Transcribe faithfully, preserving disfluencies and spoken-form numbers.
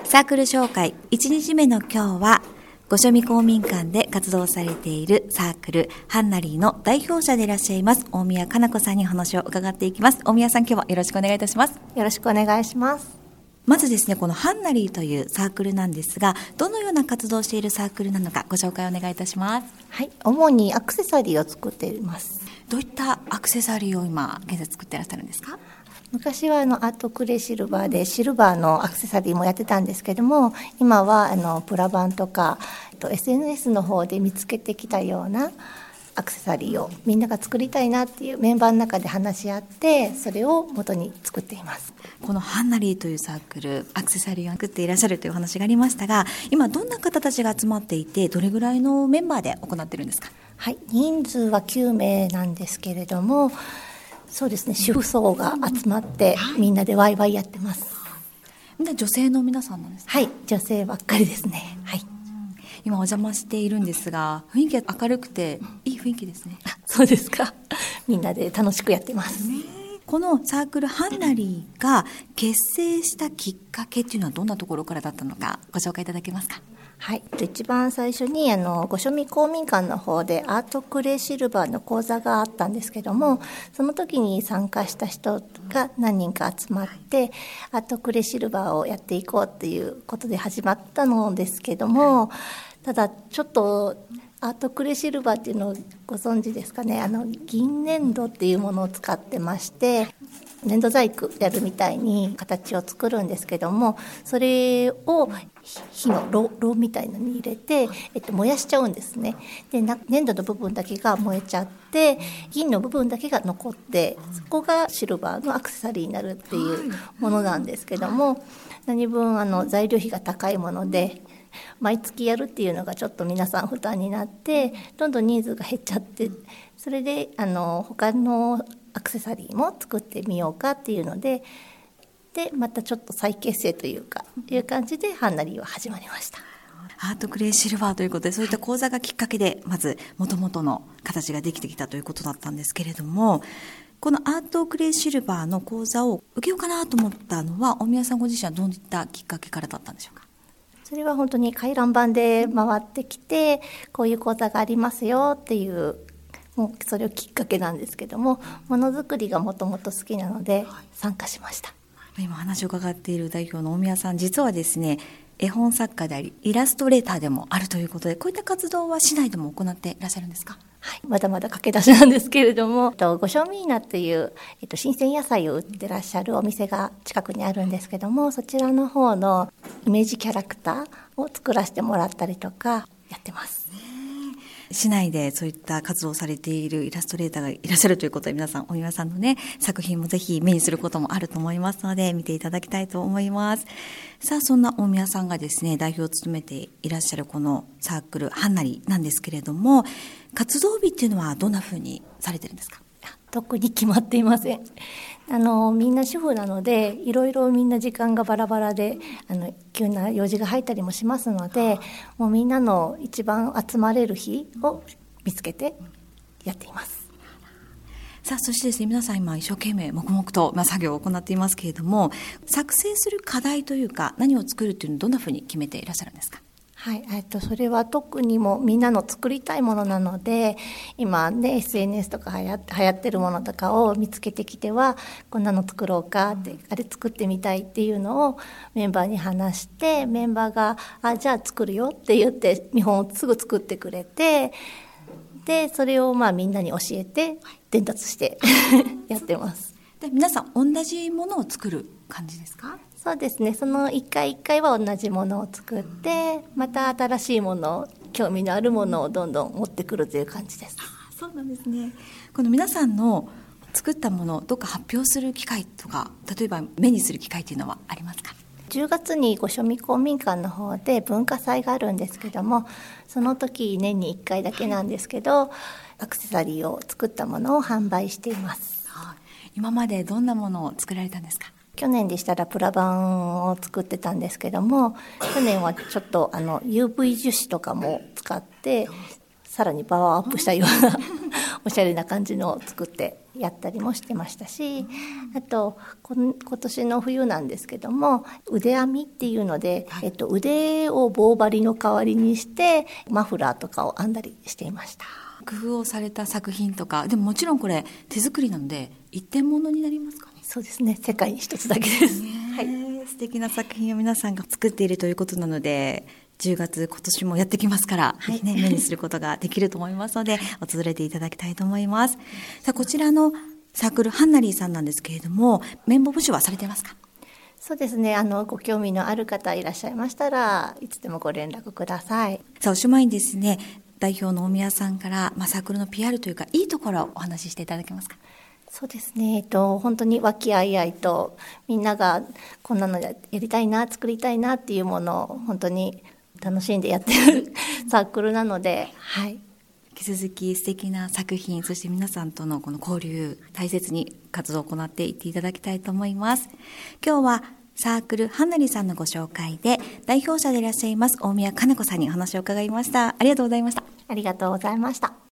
サークル紹介いちにちめの今日は、御所見公民館で活動されているサークルハンナリーの代表者でいらっしゃいます大宮かな子さんに話を伺っていきます。大宮さん、今日はよろしくお願いいたします。 よろしくお願いします。 まずですね、このハンナリーというサークルなんですが、どのような活動をしているサークルなのかご紹介お願いいたします。 はい、主にアクセサリーを作っています。 どういったアクセサリーを今現在作っていらっしゃるんですか？ 昔はあのアートクレシルバーでシルバーのアクセサリーもやってたんですけども、今はあのプラバンとかと エスエヌエス の方で見つけてきたようなアクセサリーをみんなが作りたいなっていうメンバーの中で話し合って、それを元に作っています。 このハンナリーというサークル、アクセサリーを作っていらっしゃるというお話がありましたが、今どんな方たちが集まっていて、どれぐらいのメンバーで行っているんですか？ はい、人数はきゅうめいなんですけれども、そうですね、主婦層が集まってみんなでワイワイやってます。 みんな女性の皆さんなんですか？ はい、女性ばっかりですね。はい、 今お邪魔しているんですが、雰囲気が明るくていい雰囲気ですね。 あ、そうですか。みんなで楽しくやってます。 このサークルハンナリーが結成したきっかけっていうのはどんなところからだったのかご紹介いただけますか？ はい、一番最初にあの御所見公民館の方でアートクレイシルバーの講座があったんですけども、その時に参加した人が何人か集まってアートクレイシルバーをやっていこうっていうことで始まったのですけども、ただちょっとアートクレイシルバーっていうのをご存知ですかね。あの銀粘土っていうものを使ってまして、粘土細工やるみたいに形を作るんですけども、それを火の炉、炉みたいのに入れて、えっと、燃やしちゃうんですね。で、粘土の部分だけが燃えちゃって、銀の部分だけが残って、そこがシルバーのアクセサリーになるっていうものなんですけども、何分あの材料費が高いもので、毎月やるっていうのがちょっと皆さん負担になって、どんどん人数が減っちゃって、それであの他のアクセサリーも作ってみようかっていうので、でまたちょっと再結成というかいう感じでハンナリーは始まりました。 アートクレイシルバーということで、そういった講座がきっかけでまず元々の形ができてきたということだったんですけれども、このアートクレイシルバーの講座を受けようかなと思ったのは、大宮さんご自身はどういったきっかけからだったんでしょうか？ それは本当に回覧板で回ってきて、こういう講座がありますよっていう、もうそれをきっかけなんですけども、ものづくりがもともと好きなので参加しました。 今話を伺っている代表の大宮さん、実はですね、絵本作家でありイラストレーターでもあるということで、こういった活動は市内でも行っていらっしゃるんですか？ はい、まだまだ駆け出しなんですけれども、御所ミーナっていう、えっと、新鮮野菜を売ってらっしゃるお店が近くにあるんですけども、そちらの方のイメージキャラクターを作らせてもらったりとかやってます。 市内でそういった活動をされているイラストレーターがいらっしゃるということで、皆さん大宮さんのね作品もぜひ目にすることもあると思いますので、見ていただきたいと思います。さあ、そんな大宮さんがですね代表を務めていらっしゃるこのサークルハンナリなんですけれども、活動日っていうのはどんなふうにされてるんですか？ 特に決まっていません。あのみんな主婦なので、いろいろみんな時間がバラバラで、あの急な用事が入ったりもしますので、もうみんなの一番集まれる日を見つけてやっています。 さあ、そしてですね、皆さん今一生懸命黙々と、まあ、作業を行っていますけれども、作成する課題というか何を作るというのをどんなふうに決めていらっしゃるんですか？ はい、えっと、それは特にもみんなの作りたいものなので、今ね エスエヌエス とか流行って、流行ってるものとかを見つけてきては、こんなの作ろうかって、あれ作ってみたいっていうのをメンバーに話して、メンバーがあじゃあ作るよって言って見本をすぐ作ってくれて、でそれをまあみんなに教えて伝達してやってます。 で、皆さん同じものを作る感じですか？ そうですね、その一回一回は同じものを作って、また新しいものを、興味のあるものをどんどん持ってくるという感じです。 あ、そうなんですね。この皆さんの作ったものをどっか発表する機会とか、例えば目にする機会というのはありますか？ じゅうがつに御所見公民館の方で文化祭があるんですけども、その時年にいっかいだけなんですけど、アクセサリーを作ったものを販売しています。 今までどんなものを作られたんですか？ 去年でしたらプラバンを作ってたんですけども、去年はちょっとあの ユーブイ 樹脂とかも使ってさらにパワーアップしたようなおしゃれな感じのを作ってやったりもしてましたし、あとこん今年の冬なんですけども、腕編みっていうので、えっと、腕を棒針の代わりにしてマフラーとかを編んだりしていました。 工夫をされた作品とか、でももちろんこれ手作りなので一点物になりますかね。 そうですね、世界に一つだけです、 はい、素敵な作品を皆さんが作っているということなので、じゅうがつ今年もやってきますから、はい、ね、目にすることができると思いますので訪れていただきたいと思います。さあ、こちらのサークルハンナリーさんなんですけれども、メンバー募集はされてますか？ そうですね、あのご興味のある方いらっしゃいましたらいつでもご連絡ください。 さあ、おしまいにですね、代表の大宮さんから、まあ、サークルの ピーアール というかいいところをお話ししていただけますか？ そうですね、えっと、本当に和気あいあいとみんながこんなのやりたいな、作りたいなっていうものを本当に楽しんでやってるサークルなので、はい、 引き続き素敵な作品、そして皆さんとのこの交流、大切に活動を行っていっていただきたいと思います。今日はサークルハンナリーさんのご紹介で、代表者でいらっしゃいます大宮かな子さんにお話を伺いました。ありがとうございました。 ありがとうございました。